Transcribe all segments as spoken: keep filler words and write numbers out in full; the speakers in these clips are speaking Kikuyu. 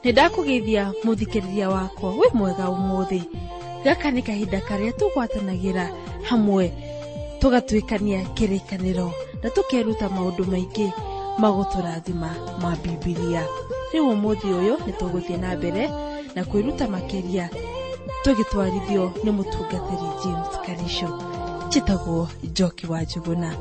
Nĩndakũgeithia mũthikĩrĩria wakwa, wĩ mwega ũmũthĩ. Gaka nĩ kahinda karĩa tũgwatanagĩra hamwe tũgatuĩkania kĩrĩkanĩro na tũkeruta maũndũ maingĩ magũtũrathima ma Biblia. Rĩu ũmũthĩ ũyũ nĩtũgũthiĩ na mbere na kwĩruta makĩria tũgĩtwarithio nĩ mũtungatĩri James Karisho. Njĩtagwo Njoki wa Njuguna.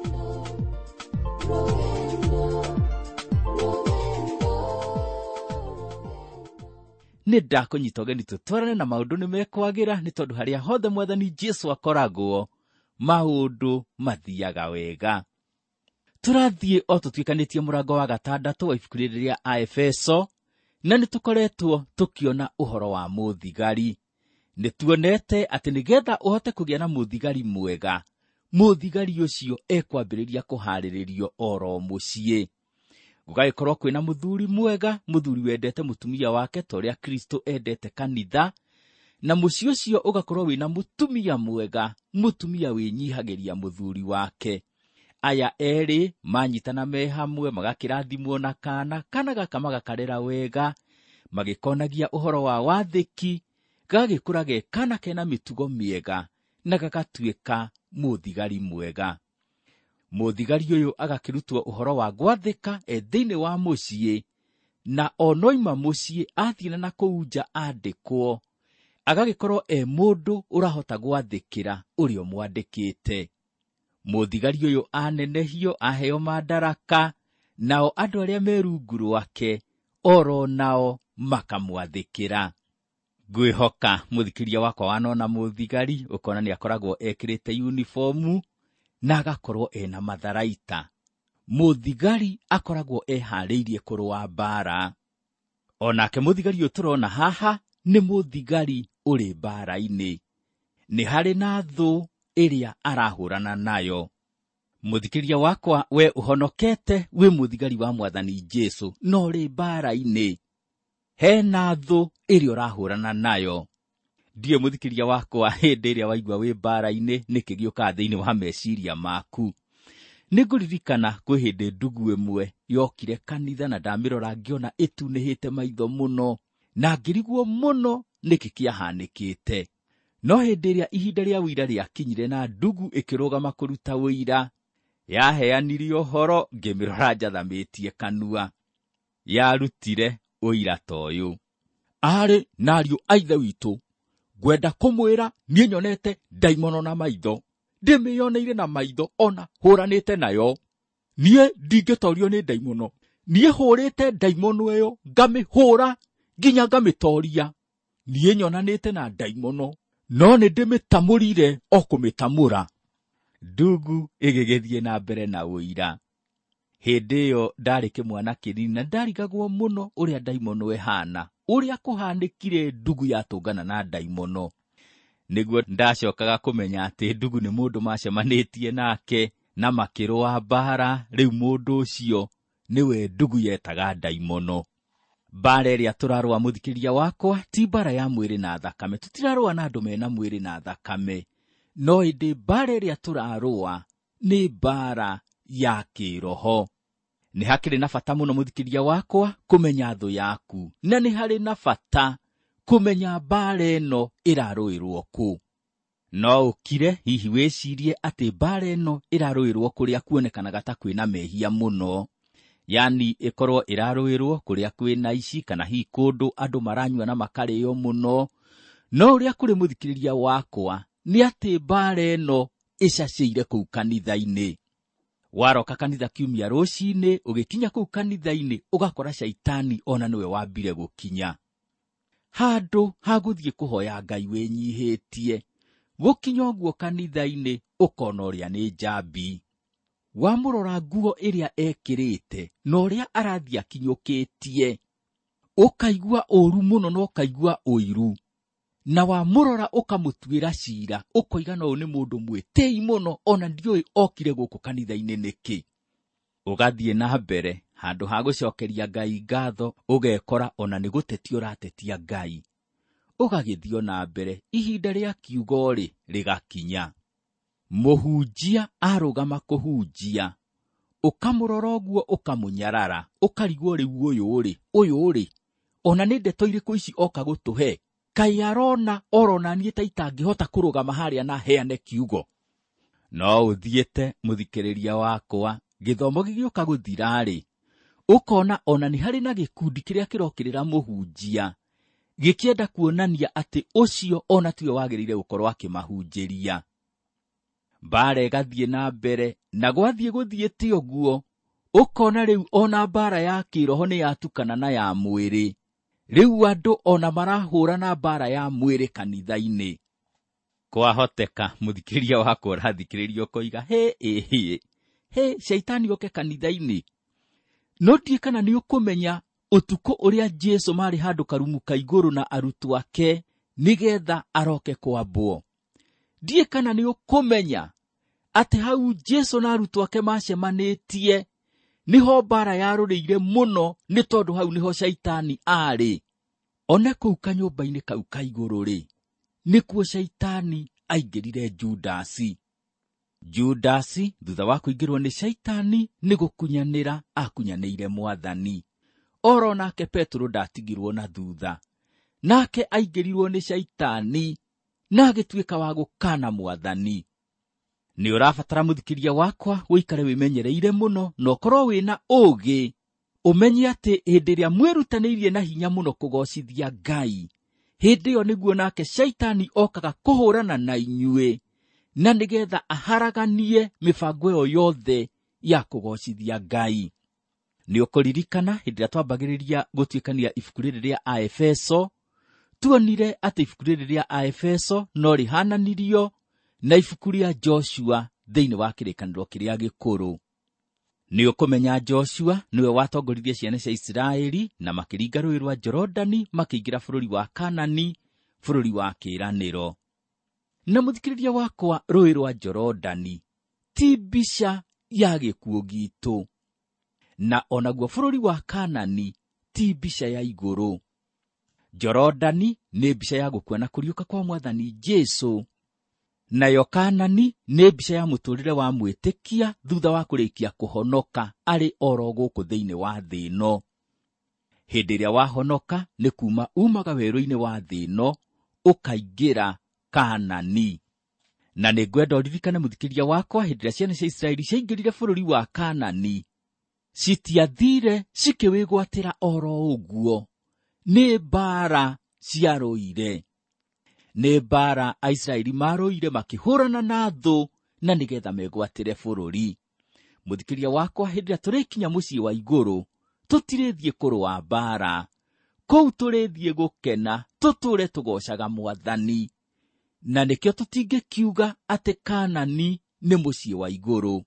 Nĩ ndakũnyita ũgeni tũtwarane na maũndũ nĩ mekwagĩra, nĩ tondũ harĩa hothe Mwathani Jesũ akoragwo maũndũ mathiaga wega. Tũrathiĩ o tũtuĩkanĩtie mũrango wa gatandatũ wa ibuku rĩrĩa a Efeso, na nĩ tũkoretwo tũkiona ũhoro wa mũthigari. Nĩ tuonete atĩ nĩgetha ũhote kũgĩa na mũthigari mwega, mũthigari ũcio ekwambĩrĩria kũharĩrĩrio oro mũciĩ. Gũgagĩkorwo kwĩna mũthuri mwega, mũthuri wendete mũtumia wake ta ũrĩa Kristo endete kanitha, na mũciĩ ũcio ũgakorwo wĩna mũtumia mwega, mũtumia wĩnyihagĩria mũthuri wake. Aya erĩ manyitana me hamwe magakĩrathimwo na kana, kana gaka magakarera wega, magĩkonagia ũhoro wa wathĩki, gagĩkũra ge kana kena mĩtugo mĩega, na gagatuĩka mũthigari mwega. Mũthigari ũyũ agakĩrutwo ũhoro wa gwathĩka e thĩinĩ wa mũciĩ, na onoima mũciĩ athiĩ na kũu nja andĩkwo, agagĩkorwo e mũndũ ũrahota gwathĩkĩra ũrĩa mwandĩkĩte. Mũthigari ũyũ anenehio, aheo madaraka, nao andũ arĩa merungu rwake oro nao makamwathĩkĩra. Ngwĩhoka mũthikĩria wakwa wanona mũthigari ũkona nĩ akoragwo ekĩrĩte uniformu na agakorwo ena matharaita. Mũthigari akoragwo eharĩirie kũrũa mbara. Onake mũthigari ũyũ tũrona haha nĩ mũthigari ũrĩ mbara-inĩ. Nĩ harĩ na thũ ĩrĩa arahũrana nayo. Mũthikĩria wakwa, we ũhonokete, wĩ mũthigari wa Mwathani Jesũ, no rĩ mbara-inĩ. Hena thũ ĩrĩa ũrahũrana nayo. Ndiye mũthikĩria wakwa, hĩndĩ ĩrĩa waigua wĩ mbara-inĩ nĩkĩ gĩũkaga thĩinĩ wa meciria maku. Nĩngũririkana kwĩ hĩndĩ ndugu ĩmwe yokire kanitha na ndamĩrora ngĩona ĩtunĩhĩte maitho mũno, na ngĩrigwo mũno nĩkĩ kĩahanĩkĩte. No hĩndĩ ĩrĩa ihinda rĩa ũira rĩakinyire na ndugu ĩkĩrũgama kũruta ũira, yaheanire ũhoro, ngĩmĩrora njathamĩtie kanua. Yarutire ũira ta ũyũ: arĩ na ariũ a ithe witũ, ngwenda kũmwĩra niĩ nyonete ndaimono na maitho, ndĩmĩoneire na maitho ona hũranĩte nayo. Niĩ ndingĩtorio nĩ ndaimono, niĩ hũrĩte ndaimono ĩyo ngamĩhũra nginya ngamĩtoria. Niĩ nyonanĩte na ndaimono, no nĩ ndĩmĩtamũrire o kũmĩtamũra. Ndugu ĩgĩgĩthiĩ na mbere na ũira. Hĩndĩ ĩyo ndarĩ kĩmwana kĩnini na ndarigagwo mũno ũrĩa ndaimono ĩhana, ũrĩa kũhanĩkire ndugu yatũngana na ndaimono. Nĩguo ndacokaga kũmenya atĩ ndugu nĩ mũndũ macemanĩtie nake na makĩrũa mbara. Rĩu mũndũ ũcio nĩwe ndugu yetaga ndaimono. Mbara ĩrĩa tũrarũa, mũthikĩria wakwa, ti mbara ya mwĩrĩ na thakame. Tũtirarũa na andũ mena mwĩrĩ na thakame, no ĩndĩ mbara ĩrĩa tũrarũa nĩ mbara ya kĩroho. Nĩ hakĩrĩ na bata mũno, mũthikĩria wakwa, kũmenya thũ yaku, na nĩ harĩ na bata kũmenya mbara ĩno ĩrarũĩrwo kũ. No ũkire hihi wĩcirie atĩ mbara ĩno ĩrarũĩrwo kũrĩa kuonekanaga ta kwĩna mehia mũno, yani ĩkorwo ĩrarũĩrwo kũrĩa kwĩna ici, kana hihi kũndũ andũ maranyua na makarĩo mũno. No ũrĩa kũrĩ, mũthikĩrĩria wakwa, nĩ atĩ mbara ĩno ĩcacĩire kũu kanitha-inĩ. Waroka kanitha kiumia rũcinĩ, ũgĩkinya kũu kanitha-inĩ ũgakora shaitani ona nĩwe wambire gũkinya. Handũ hagũthiĩ kũhoya Ngai wĩnyihĩtie, gũkinya ũguo kanitha-inĩ ũkona ũrĩa nĩ njambi. Wamũrora nguo ĩrĩa ekĩrĩte na ũrĩa arathiĩ akinyũkĩtie, ũkaigua ũru mũno na ũkaigua ũiru. Na wamũrora ũkamũtuĩra ciira, ũkoiga no nĩ mũndũ mwĩtĩi mũno, ona ndiũĩ okire gũkũ kanitha-inĩ nĩkĩ. Ũgathiĩ na mbere, handũ ha gũcokeria Ngai ngatho, ũgekora ona nĩ gũtetia ũratetia Ngai. Ũgagĩthio na mbere, ihinda rĩa kiugo rĩ rĩgakinya. Mũhunjia arũgama kũhunjia, ũkamũrora ũguo ũkamũnyarara, ũkarigwo rĩu ũyũ ũrĩ, ũyũ ũrĩ, ona nĩ ndeto irĩkũ ici oka gũtũhe? Kaĩ arona orona niĩ ta itangĩhota kũrũgama harĩa na heane kiugo? No ũthiĩte mũthikĩrĩria wakwa, gĩthomo gĩgĩũka gũthira-rĩ, ũkona ona nĩ harĩ na gĩkundi kĩrĩa kĩrokĩrĩra mũhunjia gĩkĩenda kuonania atĩ ũcio ona tiwe wagĩrĩire gũkorwo akĩmahunjĩria. Mbara ĩgathiĩ na mbere, na gwathiĩ gũthiĩte ũguo, ũkona rĩu ona mbara ya kĩroho nĩ yatukana na ya mwĩrĩ. Rĩu andũ ona marahũra na mbara ya mwĩrĩ kanitha-inĩ. Kwahoteka mũthikĩrĩria wakwa ũrathikĩrĩria ũkoiga, he ĩhĩ, he shaitani oke kanitha-inĩ. No ndiĩ kana nĩ ũkũmenya ũtukũ ũrĩa Jesu marĩ handũ karumu ka igũrũ na arutwo ake nĩgetha aroke kwambwo. Ndiĩ kana nĩ ũkũmenya atĩ hau Jesu na arutwo ake macemanĩtie niho mbara yarũrĩire mũno, nĩ tondũ hau niho shaitani arĩ. One kũu kanyũmba-inĩ kau ka igũrũ-rĩ, nĩkuo shaitani aingĩrire Judasi. Judasi thutha wa kũingĩrwo nĩ shaitani nĩ gũkunyanĩra akunyanĩire Mwathani. Oro nake Petro ndatigirwo na thutha, nake aingĩrirwo nĩ shaitani na agĩtuĩka wa gũkana Mwathani. Nĩ ũrabatara mũthikĩria wakwa wĩikare wĩmenyereire mũno na ũkorwo wĩna ũũgĩ, ũmenye atĩ hĩndĩ ĩrĩa mwĩrutanĩirie na hinya mũno kũgocithia Ngai, hĩndĩ ĩyo nĩguo nake shaitani okaga kũhũrana na inyuĩ, na nĩgetha aharaganie mĩbango ĩyo yothe ya kũgocithia Ngai. Nĩ ũkũririkana hĩndĩ ĩrĩa twambagĩrĩria gũtuĩkania ibuku rĩrĩ rĩa Aefeso, tuonire atĩ ibuku rĩrĩ rĩa Aefeso no rĩhananirio na ibuku rĩa Joshua thĩinĩ wa kĩrĩkanĩro kĩrĩa gĩkũrũ. Nĩ ũkũmenya Joshua nĩwe watongoririe ciana cia Isiraeli na makĩringa rũũĩ rwa Jorodani makĩingĩra bũrũri wa Kanani, bũrũri wa kĩĩranĩro. Na mũthikĩrĩria wakwa, rũũĩ rwa Jorodani ti mbica ya gĩkuũ gitũ, na onaguo bũrũri wa Kanani ti mbica ya igũrũ. Jorodani nĩ mbica ya gũkua na kũriũka kwa Mwathani Jesu, nayo Kanani nĩ mbica ya mũtũũrĩre wa mwĩtĩkia thutha wa kũrĩkia kũhonoka arĩ oro gũkũ thĩinĩ wa thĩ ĩno. Hĩndĩ ĩrĩa wahonoka nĩ kuma umaga werũ-inĩ wa thĩ ĩno ũkaingĩra Kanani. Na nĩ ngwenda ũririkane mũthikĩria wakwa, hĩndĩ ĩrĩa ciana cia Isiraeli ciaingĩrire bũrũri wa Kanani, citiathire cikĩwĩgwatĩra oro ũguo. Nĩ mbara ciarũire. Nĩ mbara Aisiraeli marũire makĩhũrana na thũ na nĩgetha megwatĩre bũrũri. Mũthikĩria wakwa, hĩndĩ ĩrĩa tũrĩkinya mũciĩ wa igũrũ, tũtirĩthiĩ kũrũa mbara. Kũu tũrĩthiĩ gũkena, tũtũũre tũgocaga Mwathani. Na nĩkĩo tũtingĩkiuga atĩ Kanani nĩ mũciĩ wa igũrũ.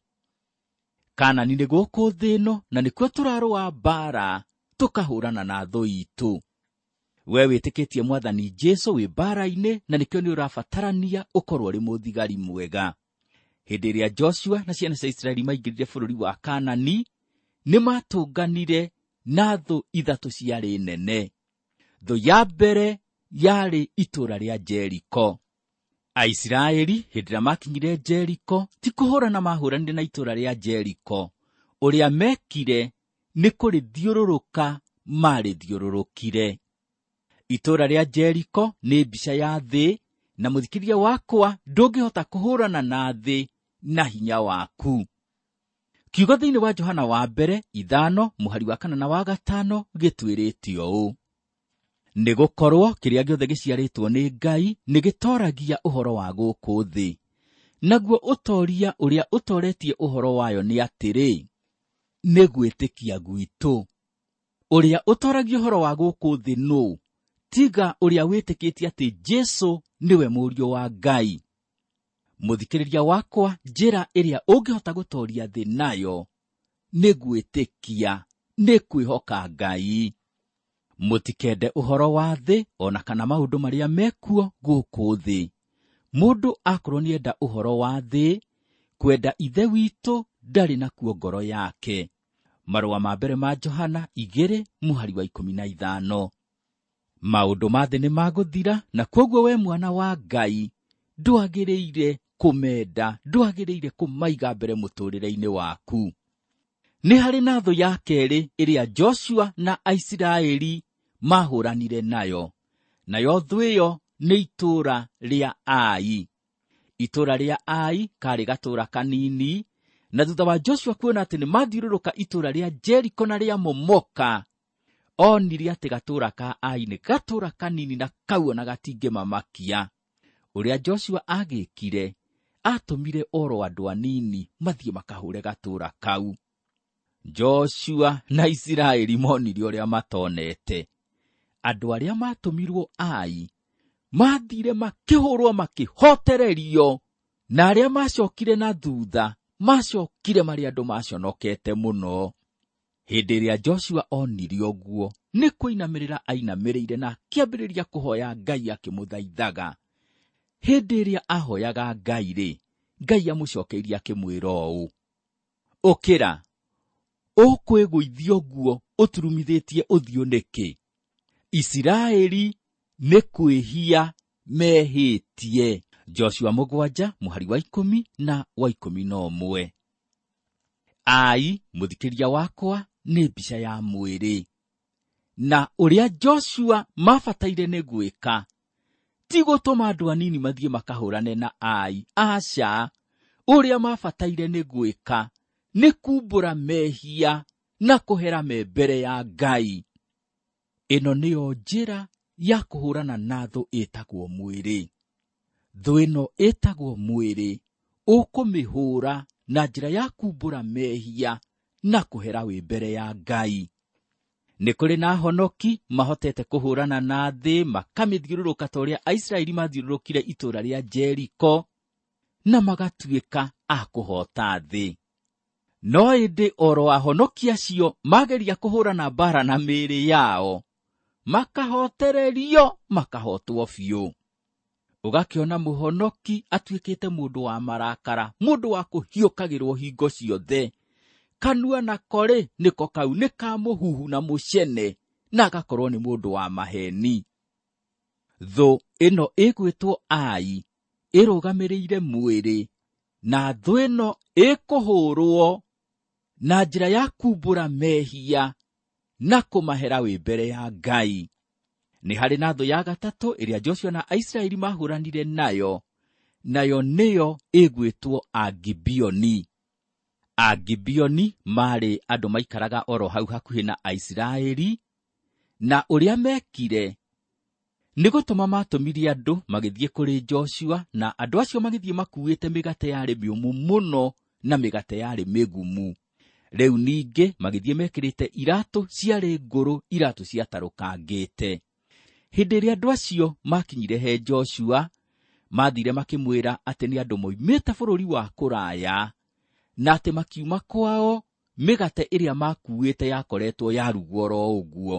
Kanani nĩ gũkũ thĩ ĩno, na nĩkuo tũrarũa mbara tũkahũrana na thũ itũ. We wĩtĩkĩtie Mwathani Jesu wĩ mbara-inĩ, na nĩkĩo nĩ ũrabatarania ũkorwo ũrĩ mũthigari mwega. Hĩndĩ ĩrĩa Joshua na ciana cia Isiraeli maingĩrire bũrũri wa Kanani, nĩ matũnganire na thũ ithatũ ciarĩ nene. Thũ ya mbere yarĩ itũũra rĩa Jeriko. Aisiraeli hĩndĩ ĩrĩa makinyire Jeriko, ti kũhũrana mahũranire na itũũra rĩa Jeriko. Ũrĩa mekire nĩ kũrĩthiũrũrũka marĩthiũrũrũkire. Itũũra rĩa Jeriko nĩ mbica ya thĩ, na mũthikĩria wakwa, ndũngĩhota kũhũrana na thĩ na hinya waku. Kiugo thĩinĩ wa Johana wa mbere ithano mũhari wa kana na wa gatano gĩtwĩrĩte ũũ: nĩ gũkorwo kĩrĩa gĩothe gĩciarĩtwo nĩ Ngai nĩ gĩtoragia ũhoro wa gũkũ thĩ. Naguo ũtoria ũrĩa ũtoretie ũhoro wayo nĩ atĩrĩ, nĩ gwĩtĩkia gwitũ. Ũrĩa ũtoragia ũhoro wa gũkũ thĩ nũ tiga ũrĩa wĩtĩkĩtie atĩ Jesu nĩwe mũriũ wa Ngai. Mũthikĩrĩria wakwa, njĩra ĩrĩa ũngĩhota gũtoria thĩ nayo nĩ gwĩtĩkia, nĩ kwĩhoka Ngai. Mũtikende ũhoro wa thĩ ona kana maũndũ marĩa mekuo gũkũ thĩ. Mũndũ akorwo nĩ enda ũhoro wa thĩ, kwenda ithe witũ ndarĩ nakuo ngoro yake. Marũa ma mbere ma Johana igĩrĩ mũhari wa ikũmi na ithano. Maũndũ ma thĩ nĩ magũthira, na kwoguo we mwana wa Ngai ndwagĩrĩire kũmenda, ndwagĩrĩire kũmaiga mbere mũtũũrĩre-inĩ waku. Nĩ harĩ na thũ ya kerĩ ĩrĩa Joshua na Aisiraeli mahũranire nayo. Nayo thũ ĩyo nĩ itũũra rĩa Ai. Itũũra rĩa Ai karĩ gatũũra kanini, na thutha wa Joshua kuona atĩ nĩ mathiũrũrũka itũũra rĩa Jeriko na rĩa momoka, onire atĩ gatũũra ka Ai nĩ gatũũra kanini na kau ona gatingĩmamakia. Ũrĩa Joshua agĩkire, atũmire oro andũ anini mathiĩ makahũre gatũũra kau. Joshua na Isiraeli monire ũrĩa matonete. Andũ arĩa matũmirwo Ai mathire makĩhũrwo makĩhotererio, na arĩa macokire na thutha macokire marĩ andũ maconokete mũno. Hĩndĩ ĩrĩa Joshua onire ũguo, nĩ kũinamĩrĩra ainamĩrĩire na akĩambĩrĩria kũhoya Ngai akĩmũthaithaga. Hĩndĩ ĩrĩa ahoyaga Ngai-rĩ, Ngai amũcokeirie akĩmwĩra ũũ: ũkĩra, ũkwĩgũithia ũguo ũturumithĩtie ũthiũ nĩkĩ? Isiraeli nĩ kwĩhia mehĩtie. Joshua mũgwanja mũhari wa ikũmi na wa ikũmi na ũmwe. Ai, mũthikĩria wakwa, nĩ mbica ya mwĩrĩ. Na ũrĩa Joshua mabataire nĩ gwĩka ti gũtũma andũ anini mathiĩ makahũrane na Ai. Aca, ũrĩa mabataire nĩ gwĩka nĩ kumbũra mehia na kũhera me mbere ya Ngai. Ĩno nĩyo njĩra ya kũhũrana na thũ ĩtagwo mwĩrĩ. Thũ ĩno ĩtagwo mwĩrĩ ũkũmĩhũra na njĩra ya kumbũra mehia na kũhera wĩ mbere ya Ngai. Nĩ kũrĩ na honoki mahotete kũhũrana na thĩ makamĩthiũrũrũka ta ũrĩa Aisiraeli mathiũrũrũkire itũũra rĩa Jeriko na magatuĩka a kũhota thĩ. No ĩndĩ oro ahonoki acio mageria kũhũrana mbara na mĩĩrĩ yao, makahotererio, makahotwo biũ. Ũgakĩona mũhonoki atuĩkĩte mũndũ wa marakara, mũndũ wa kũhiũkagĩrwo hingo ciothe. Kanua nako rĩ, nĩko kau nĩ ka mũhuhu na mũcene, na agakorwo nĩ mũndũ wa maheni. Thũ ĩno ĩgwĩtwo Ai ĩrũgamĩrĩire mwĩrĩ, na thũ ĩno ĩkũhũrwo na njĩra ya kumbũra mehia na kũmahera wĩ mbere ya Ngai. Nĩ harĩ na thũ ya gatatũ ĩrĩa Joshua na Aisiraeli mahũranire nayo, nayo nĩyo ĩgwĩtwo Agibioni. Agibioni marĩ andũ maikaraga oro hau hakuhĩ na Aisiraeli, na ũrĩa mekire nĩ gũtũma matũmirie andũ magĩthiĩ kũrĩ Joshua, na andũ acio magĩthiĩ makuĩte mĩgate yarĩ mĩũmũ mũno na mĩgate yarĩ mĩgumu. Rĩu ningĩ magĩthiĩ mekĩrĩte iratũ ciarĩ ngũrũ, iratũ ciatarũkangĩte. Hĩndĩ ĩrĩa andũ acio makinyire he Joshua, mathire makĩmwĩra atĩ nĩ andũ moimĩte bũrũri wa kũraya, na atĩ makiuma kwao mĩgate ĩrĩa makuĩte yakoretwo yarugwo ro ũguo.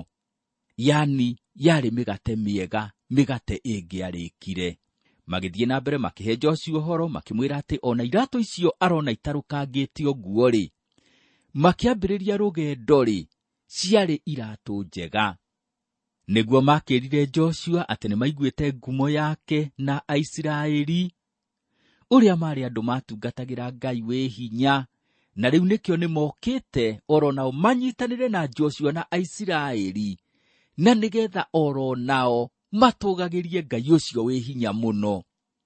Yani yarĩ mĩgate mĩega, mĩgate ĩngĩarĩkire. Magĩthiĩ na mbere makĩhe Joshua ũhoro, makĩmwĩra atĩ ona iratũ icio arona itarũkangĩte ũguo-rĩ, makĩambĩrĩria rũgendo-rĩ, ciarĩ iratũ njega. Nĩguo makĩrire Joshua atĩ nĩ maiguĩte ngumo yake na Aisiraeli, ũrĩa marĩ andũ matungatagĩra Ngai wĩ hinya, na rĩu nĩkĩo nĩ mokĩte oro nao manyitanĩre na Joshua na Aisiraeli, na nĩgetha oro nao matũgagĩrie Ngai ũcio wĩ hinya mũno.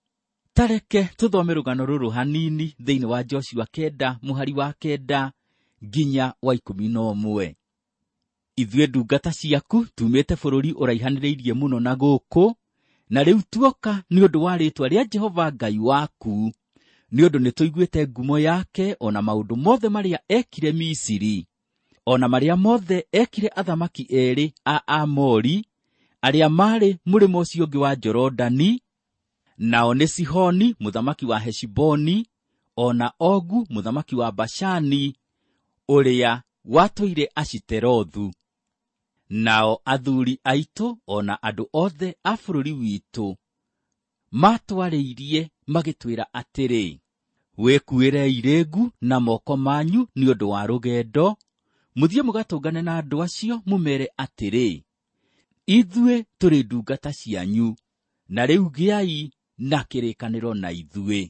Tareke tũthome rũgano rũrũ hanini thĩinĩ wa Joshua kenda mũhari wa kenda nginya wa ikũmi na ũmwe. Ithuĩ ndungata ciaku tumĩte bũrũri ũraihanĩrĩirie mũno na gũkũ, na rĩu tuoka nĩ ũndũ wa rĩĩtwa rĩa Jehova Ngai waku, nĩ ũndũ nĩ tũiguĩte ngumo yake, ona maũndũ mothe marĩa ekire Misiri, ona marĩa mothe ekire athamaki erĩ a Amori arĩa marĩ mũrĩmo ũcio ũngĩ wa Jorodani, nao nĩ Sihoni mũthamaki wa Heshiboni, ona Ogu mũthamaki wa Bashani, ũrĩa watũire Ashiterothu. Nao athuri aitũ ona andũ othe a bũrũri witũ matwarĩirie magĩtwĩra atĩrĩ, wĩkuĩre irĩngu na moko manyu nĩ ũndũ wa rũgendo, mũthiĩ mũgatũngane na andũ acio mũmere atĩrĩ, ithuĩ tũrĩ ndungata cianyu, na rĩu gĩai na kĩrĩkanĩro na ithuĩ.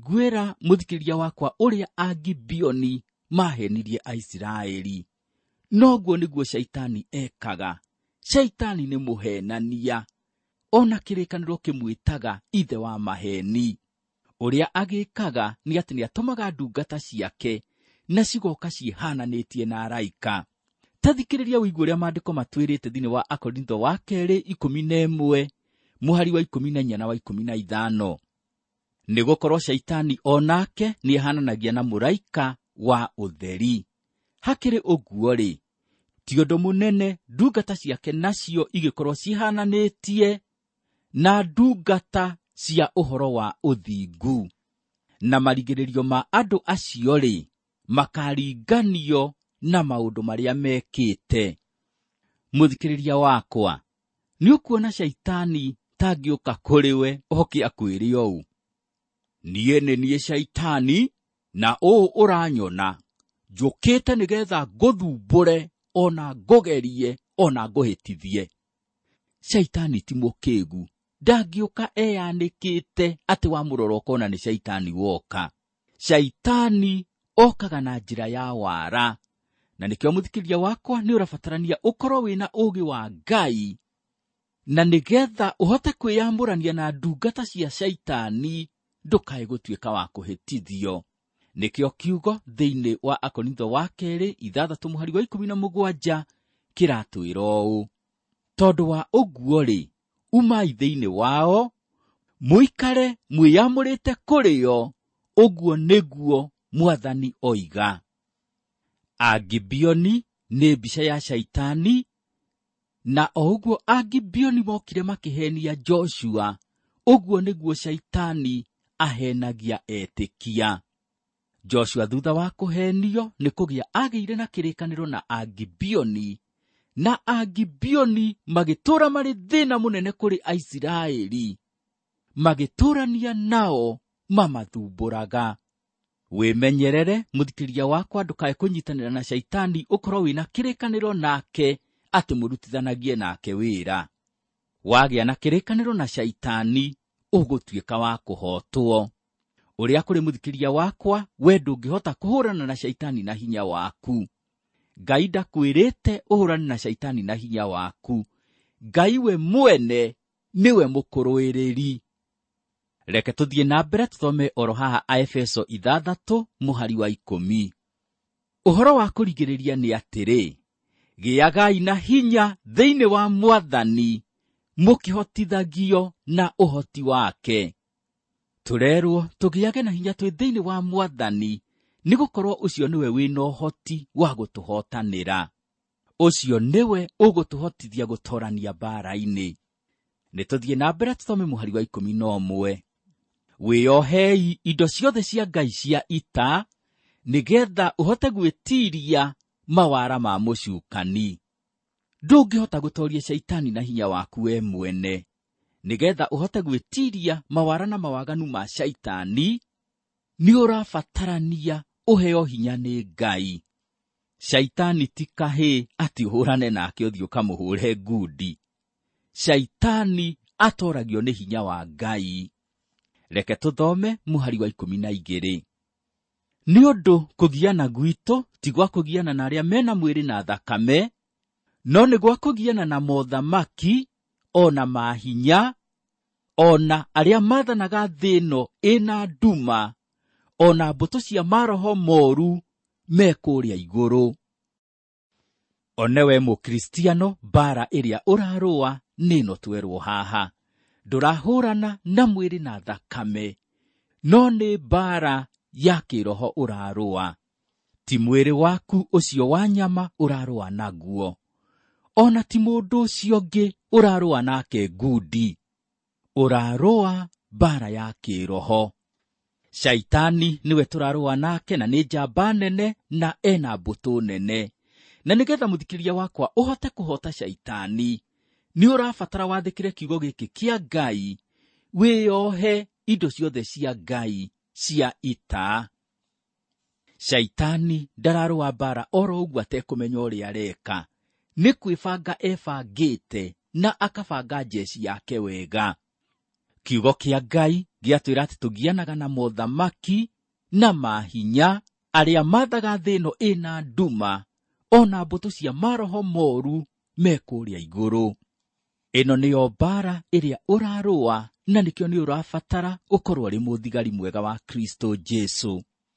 Nĩweiguĩra mũthikĩrĩria wakwa ũrĩa Agibioni mahenirie Aisiraeli. Noguo niguo shaitani ekaga. Shaitani nĩ mũhenania. Ona kĩrĩkanĩro kĩmwĩtaga ithe wa maheni. Ũrĩa agĩkaga nĩ atĩ nĩ atũmaga ndungata ciake na cigoka ciĩhananĩtie na araika. Tathikĩrĩria ũigue ũrĩa maandĩko matwĩrĩte thĩinĩ wa Akorintho wa kerĩ ikũmi na ĩmwe mũhari wa ikũmi na inya na wa ikũmi na ithano. Nĩ gũkorwo shaitani onake nĩ ehananagia na mũraika wa ũtheri. Hakĩrĩ ũguo-rĩ, ti ũndũ mũnene ndungata ciake nacio igĩkorwo ciĩhananĩtie na ndungata cia ũhoro wa ũthingu. Na marigĩrĩrio ma andũ acio-rĩ, makaringanio na maũndũ marĩa mekĩte. Mũthikĩrĩria wakwa, nĩ ũkuona shaitani tangĩũka kũrĩ we oke akwĩre ũũ: niĩ nĩ niĩ shaitani, na ũũ ũranyona, njũkĩte nĩgetha ngũthumbũre, ona ngũgerie, ona ngũhĩtithie. Shaitani ti mũkĩgu, ndangĩũka eyanĩkĩte atĩ wa mũrora ũkona nĩ shaitani woka. Shaitani okaga na njĩra ya wara. Na nĩkĩo mũthikĩrĩria wakwa nĩ ũrabatarania ũkorwo wĩna ũũgĩ wa Ngai, na nĩgetha ũhote kwĩyamũrania na ndungata cia shaitani, ndũkae gũtuĩka wa kũhĩtithio. Nĩkĩo kiugo thĩinĩ wa Akorintho wa kerĩ ithathatũ mũhari wa ikũmi na mũgwanja kĩratwĩra ũũ: tondũ wa ũguo-rĩ, umai thĩinĩ wao, mũikare mwĩyamũrĩte kũrĩ o, ũguo nĩguo Mwathani oiga. Agibioni nĩ mbica ya shaitani, na o ũguo Agibioni mokire makĩhenia Joshua, ũguo nĩguo shaitani ahenagia etĩkia. Joshua thutha wa kũhenio nĩ kũgĩa agĩire na kĩrĩkanĩro na Agibioni, na Agibioni magĩtũũra marĩ thĩna mũnene kũrĩ Aisiraeli, magĩtũũrania nao mamathumbũraga. Wĩmenyerere mũthikĩrĩria wakwa, ndũkae kũnyitanĩra na shaitani ũkorwo wĩna kĩrĩkanĩro nake atĩ mũrutithanagie nake wĩra. Wagĩa na kĩrĩkanĩro na shaitani, ũgũtuĩka wa kũhotwo. Ũrĩa kũrĩ mũthikĩrĩria wakwa, we ndũngĩhota kũhũrana na shaitani na hinya waku. Ngai ndakwĩrĩte ũhũrane na shaitani na hinya waku. Ngai we mwene niwe mũkũrũĩrĩri. Reke tũthiĩ na mbere tũthome oro haha Aefeso ithathatũ mũhari wa ikũmi. Ũhoro wa kũrigĩrĩria nĩ atĩrĩ: gĩagai na hinya thĩinĩ wa Mwathani, mũkĩhotithagio na ũhoti wake. Tũrerwo tũgĩage na hinya twĩ thĩinĩ wa Mwathani, nĩ gũkorwo ũcio nĩwe wĩna ũhoti wa gũtũhotanĩra. Ũcio nĩwe ũgũtũhotithia gũtoorania mbara-inĩ. Nĩ tũthiĩ na mbere tũthome mũhari wa ikũmi na ũmwe. Wĩohei indo ciothe cia Ngai cia ita, nĩgetha ũhote gwĩtiria mawara ma mũcukani. Ndũngĩhota gũtooria shaitani na hinya waku we mwene. Nĩgetha ũhote gwĩtiria mawara na mawaganu ma shaitani, nĩ ũrabatarania ũheo hinya nĩ Ngai. Shaitani ti kahĩ atĩ ũhũrane nake ũthiĩ ũkamũhũre ngundi. Shaitani atoragio nĩ hinya wa Ngai. Reke tũthome mũhari wa ikũmi na igĩrĩ. Nĩ ũndũ kũgiana gwitũ ti gwa kũgiana na arĩa mena mwĩrĩ na thakame, no nĩ gwa kũgiana na mothamaki, ona mahinya, ona arĩa maathanaga thĩ ĩno ĩna nduma, ona mbũtũ cia maroho moru me kũrĩa igũrũ. One we mũkristiano, mbara ĩrĩa ũrarũa nĩ ĩno twerwo haha. Ndũrahũrana na mwĩrĩ na thakame, no nĩ mbara ya kĩroho ũrarũa. Ti mwĩrĩ waku ũcio wa nyama ũrarũa naguo, ona ti mũndũ ũcio ũngĩ ũrarũa nake ngundi. Ũrarũa mbara ya kĩroho. Shaitani niwe tũrarũa nake, na nĩ njamba nene na ena mbũtũ nene. Na nĩgetha mũthikĩrĩria wakwa ũhote kũhota shaitani, nĩ ũrabatara wathĩkĩre kiugo gĩkĩ kĩa Ngai, wĩohe indo ciothe cia Ngai cia ita. Shaitani ndararũa mbara oro ũguo atekũmenya ũrĩa areka. Nĩ kwĩbanga ebangĩte na akabanga njeci yake wega. Kiugo kĩa Ngai gĩatwĩra atĩ tũgianaga na mothamaki na mahinya, arĩa mathaga thĩ ĩno ĩna nduma, ona mbũtũ cia maroho moru mekũrĩa igũrũ. Ĩno nĩyo mbara ĩrĩa ũrarũa, na nĩkĩo nĩ ũrabatara ũkorwo ũrĩ mũthigari mwega wa Kristo Jesu.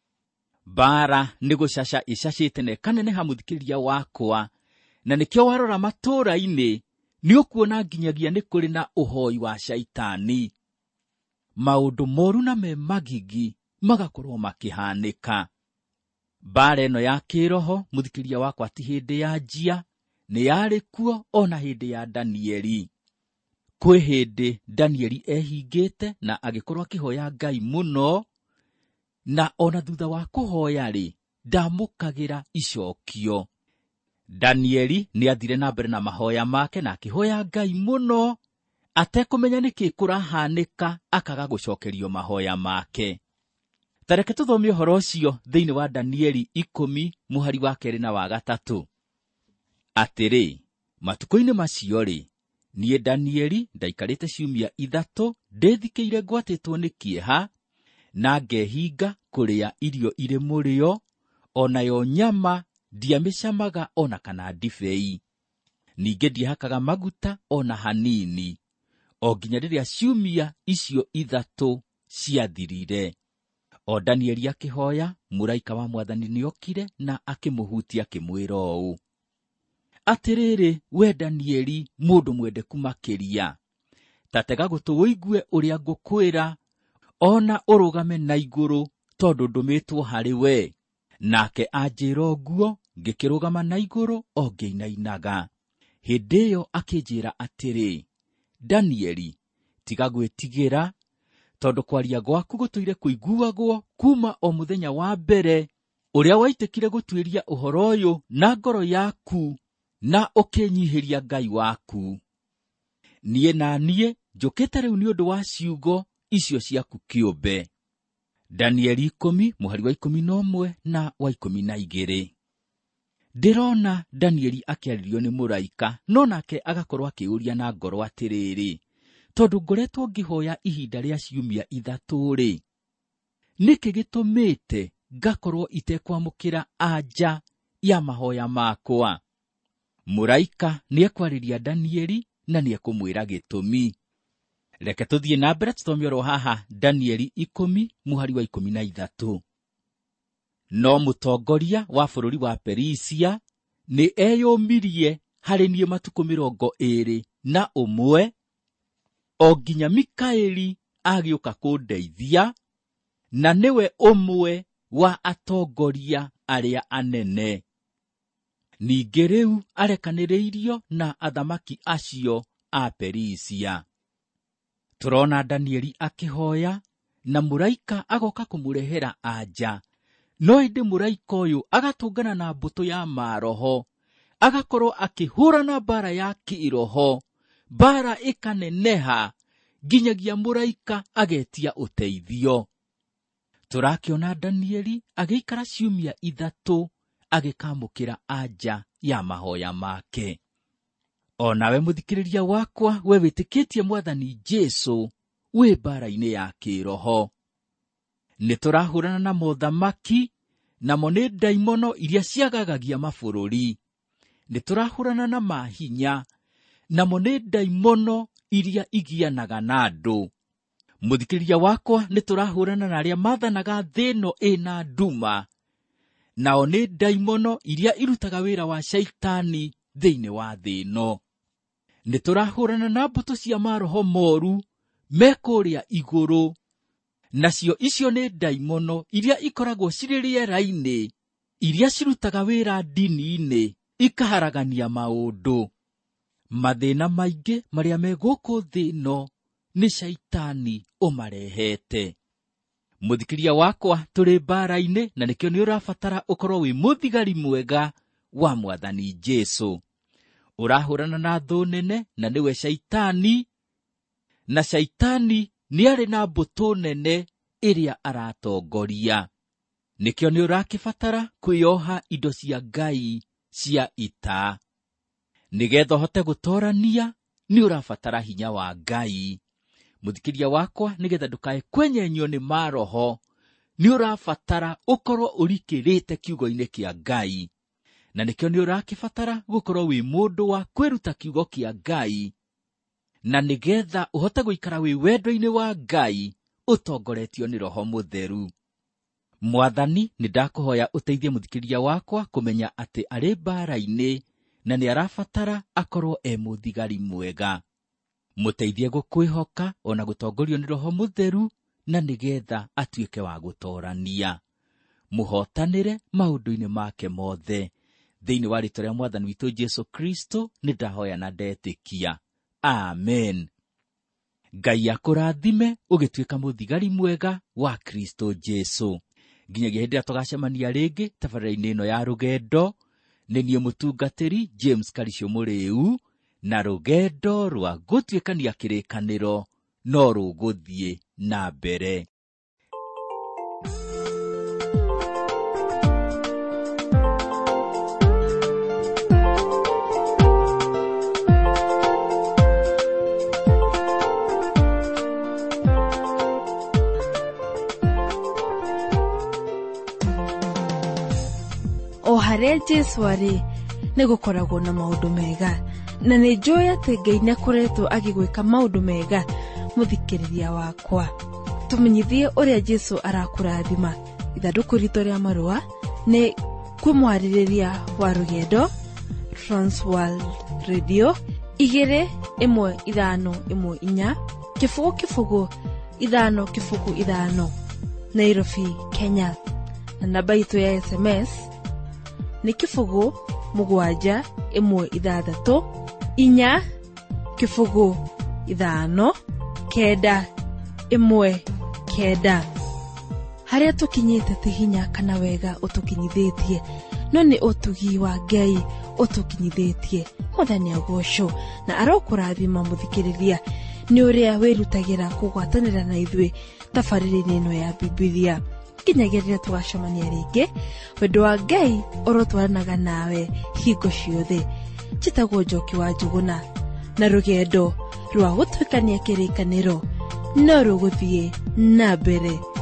Mbara nĩ gũcaca ĩcacĩte na ĩkaneneha mũthikĩrĩria wakwa, na nĩkĩo warora matũũra-inĩ nĩ ũkuona nginyagia nĩ kũrĩ na ũhoi wa Shaitani. Maũndũ moru na me magigi magakorwo makĩhanĩka. Mbara ĩno ya kĩroho, mũthikĩrĩria wakwa, ti hĩndĩ ya njia, nĩ yarĩ kuo ona hĩndĩ ya Danieli. Kwĩ hĩndĩ Danieli ehingĩte na agĩkorwo akĩhoya Ngai mũno, na ona thutha wa kũhoya-rĩ, ndamũkagĩra icokio. Danieli nĩ athire na mbere na mahoya make na akĩhoya Ngai mũno, atekũmenya nĩkĩ kũrahanĩka, akaga gũcokerio mahoya make. Tareke tũthome ũhoro ũcio thĩinĩ wa Danieli ikũmi mũhari wa kerĩ na wa gatatũ. Atĩrĩ, matukũ-inĩ macio-rĩ, niĩ Danieli ndaikarĩte ciumia ithatũ ndĩthikĩire ngwatĩtwo nĩ kĩeha, na ngehinga kũrĩa irio irĩ mũrĩo, onayo nyama ndiamĩcamaga ona kana ndibei. Ningĩ ndiehakaga maguta ona hanini, o nginya rĩrĩa ciumia icio ithatũ ciathirire. O Danieli akĩhoya, mũraika wa Mwathani nĩokire na akĩmũhutia akĩmwĩra ũũ: atĩrĩrĩ, we Danieli, mũndũ mwendeku makĩria, ta tega gũtũ ũigue ũrĩa ngũkwĩra, ona ũrũgame na igũrũ, tondũ ndũmĩtwo harĩ we. Nake anjĩra ũguo, ngĩkĩrũgama na igũrũ o ngĩinainaga. Hĩndĩ ĩyo akĩnjĩra atĩrĩ, Danieli, tiga gwĩtigĩra, tondũ kwaria gwaku gũtũire kũiguagwo kuma o mũthenya wa mbere ũrĩa waitĩkire gũtuĩria ũhoro ũyũ na ngoro yaku, na ũkĩnyihĩria Ngai waku. Niĩ na niĩ njũkĩte rĩu nĩ ũndũ wa ciugo icio ciaku kĩũmbe. Danieli ikũmi mũhari wa ikũmi na ũmwe na wa ikũmi na igĩrĩ. Ndĩrona Danieli akĩarĩrio nĩ mũraika, no nake agakorwo akĩũria na ngoro atĩrĩrĩ, tondũ ngoretwo ngĩhoya ihinda rĩa ciumia ithatũ-rĩ, nĩkĩ gĩtũmĩte ngakorwo itekwamũkĩra anja ya mahoya makwa? Mũraika nĩekwarĩria Danieli na nĩekũmwĩra gĩtũmi. Reke tũthiĩ na mbere tũthome oro haha Danieli ikũmi mũhari wa ikũmi na ithatũ. No mũtongoria wa bũrũri wa Perisia nĩ eyũmirie harĩ niĩ matukũ mĩrongo ĩĩrĩ na ũmwe, o nginya Mikaeli agĩũka kũndeithia, na nĩwe ũmwe wa atongoria arĩa anene. Ningĩ rĩu arekanĩrĩirio na athamaki acio a Perisia. Tũrona Danieli akĩhoya, na mũraika agoka kũmũrehera anja. No ĩndĩ mũraika ũyũ agatũngana na mbũtũ ya maroho, agakorwo akĩhũrana mbara ya kĩroho, mbara ĩkaneneha, nginyagia mũraika agetia ũteithio. Tũrakĩona Danieli agĩikara ciumia ithatũ agĩkamũkĩra anja ya mahoya make. O nawe mũthikĩrĩria wakwa, we wĩtĩkĩtie Mwathani Jesu, wĩ mbara-inĩ ya kĩroho. Nĩtũrahũrana na mothamaki, namo nĩ ndaimono iria ciagagagia mabũrũri. Nĩtũrahũrana na mahinya, namo nĩ ndaimono iria igianaga na andũ. Mũthikĩrĩria wakwa, nĩtũrahũrana na arĩa mathanaga thĩ ĩno ĩna nduma, nao nĩ ndaimono iria irutaga wĩra wa Shaitani thĩinĩ wa thĩ ĩno. Nĩtũrahũrana na mbũtũ cia maroho moru mekũrĩa igũrũ, nacio icio nĩ ndaimono iria ikoragwo cirĩ rĩera-inĩ, iria cirutaga wĩra ndini-inĩ, ikaharagania maũndũ. Mathĩna maingĩ marĩa me gũkũ thĩ ĩno nĩ Shaitani ũmarehete. Mũthikĩrĩria wakwa, tũrĩ mbara-inĩ, na nĩkĩo nĩ ũrabatara ũkorwo wĩ mũthigari mwega wa Mwathani Jesu. Ũrahũrana na thũ nene, na nĩwe Shaitani, na Shaitani nĩ arĩ na mbũtũ nene ĩrĩa aratongoria. Nĩkĩo nĩ ũrakĩbatara kwĩyoha indo cia Ngai cia ita. Nĩgetha ũhote gũtoorania, nĩ ũrabatara hinya wa Ngai. Mũthikĩrĩria wakwa, nĩgetha ndũkae kwenyenyio nĩ maroho, nĩ ũrabatara ũkorwo ũrikĩrĩte kiugo-inĩ kĩa Ngai. na nikio ni urakibatara gukorwo wi mundu wa kwiruta kiugo kia Ngai, na nigetha uhote guikara wi wendo-ini wa Ngai utongoretio ni Roho Mutheru. Mwathani ni ndakuhoya uteithie muthikiriria wakwa kumenya ati ari mbara-ini na ni arabatara akorwo e muthigari mwega. Muteithie gukwihoka ona gutongorio ni Roho Mutheru na nigetha atuike wa gutorania. Muhotanire maundu-ini make mothe thiini wa ritwa ria Mwathani witu Jesu Kristo ni ndahoya na ndetikia. Amen. Ngai akurathime ugituika muthigari mwega wa Kristo Jesu. Nginyagia hindi tugacemania ringi tabarĩra-inĩ ĩno ya rugendo, nĩ niĩ mũtungatĩri James Karicio Mũrĩu, na rugendo rwa gũtuĩkania kĩrĩkanĩro no rũgũthiĩ na mbere. Haria Jesu ari ni gukoragwo na maundu mega, na ni njũĩ atĩ Ngai nĩ akoretwo agĩgwĩka maundu mega. Muthikiriria wakwa, tumenyithie uria Jesu arakurathima. Ithanduku ritũ rĩa marũa nĩ kwĩmwarĩrĩria wa rugendo, Transworld Radio igĩrĩ ĩmwe ithano ĩmwe inya kifungu kifungu ithano kifungu ithano, Nairobi, Kenya. Na namba itu ya S M S ni kifungu mugwanja imwe ithathatũ inya kifungu ithano kenda imwe kenda. Haria tukinyite tihinya kana wega utukinyithĩtie, no ni utugi wa Ngai utukinyithĩtie. Mwathani agocwo na arokurathima muthikiriria ni uria wirutagira kugwatanira na ithuĩ tabarĩra-inĩ ĩno ya Biblia. Kinyagerera tugacemania ringi, wendo wa Ngai urotwaranaga nawe hingo ciothe. Njĩtagwo Njoki wa Njuguna, na rugendo rwa gũtuĩkania kĩrĩkanĩro no rũgũthiĩ na mbere.